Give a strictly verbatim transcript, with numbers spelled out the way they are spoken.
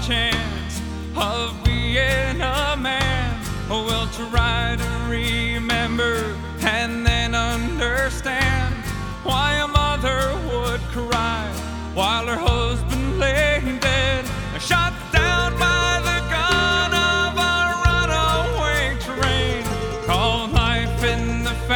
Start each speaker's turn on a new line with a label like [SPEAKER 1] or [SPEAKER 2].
[SPEAKER 1] chance of being a man, will try to remember and then understand why a mother would cry while her